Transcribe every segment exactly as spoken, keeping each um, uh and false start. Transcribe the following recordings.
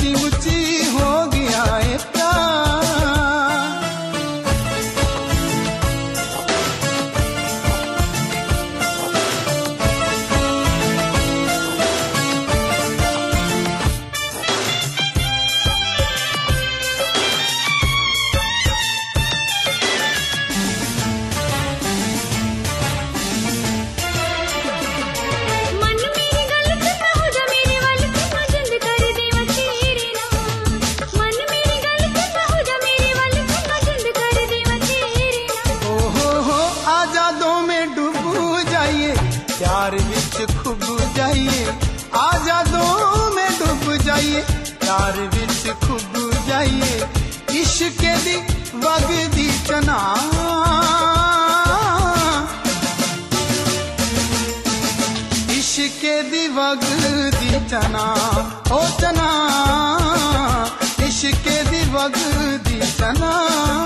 सच्ची मुच्ची हो गया है प्यार। प्यार विच खुब जाइए, आजादों में डूब जाइए, प्यार विच खुब जाइए, इश्क दी वगदी चना, इश्क दी वगदी चना, ओ चना, इश्क दी वगदी चना।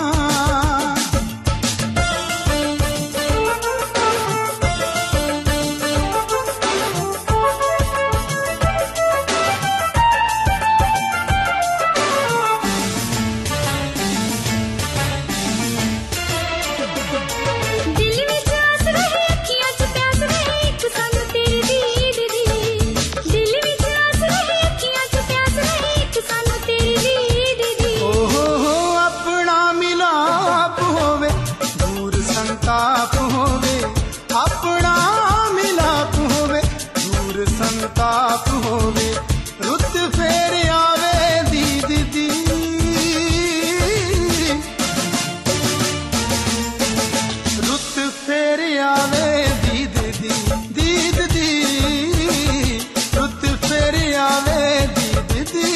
संताप होवे अपना मिलाप होवे, दूर संताप होवे, रुत फेर आवे दीद दी, रुत फेर आवे दीद दी, दीद दी, रुत फेर आवे दीद दी।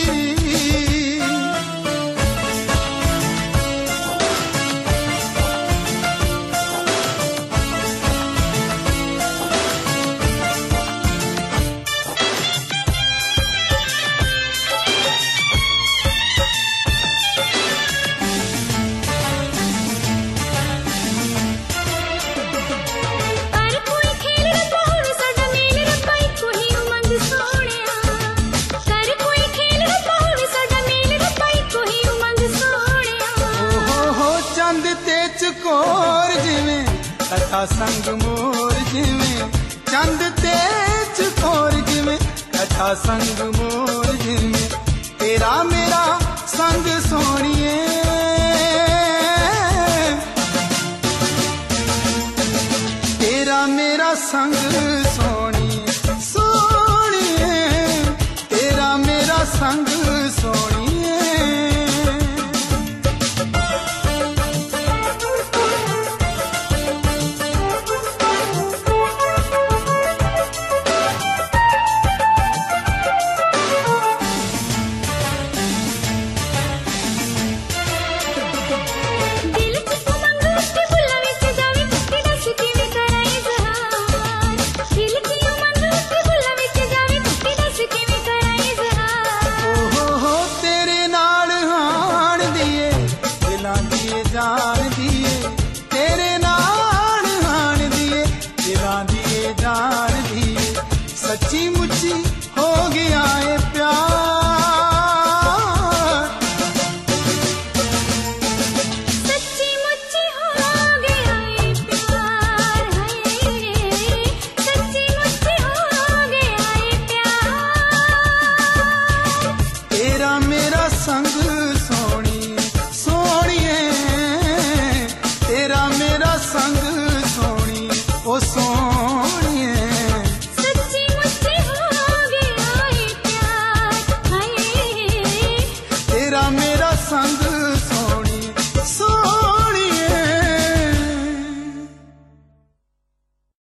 चकोर जिवें कथा संग मोर जिवें, चंद ते चकोर जिवें कथा संग मोर जिवें, तेरा मेरा संग सोनिए, तेरा मेरा संग सोनिए, सोनिए, तेरा मेरा संग सोनिए।